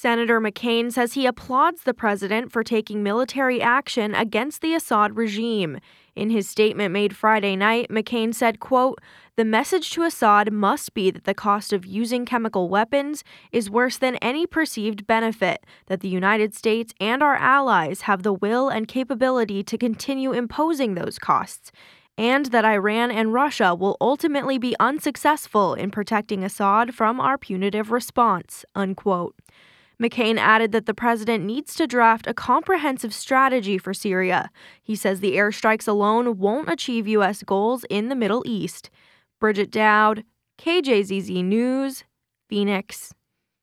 Senator McCain says he applauds the president for taking military action against the Assad regime. In his statement made Friday night, McCain said, quote, "The message to Assad must be that the cost of using chemical weapons is worse than any perceived benefit, that the United States and our allies have the will and capability to continue imposing those costs, and that Iran and Russia will ultimately be unsuccessful in protecting Assad from our punitive response," unquote. McCain added that the president needs to draft a comprehensive strategy for Syria. He says the airstrikes alone won't achieve U.S. goals in the Middle East. Bridget Dowd, KJZZ News, Phoenix.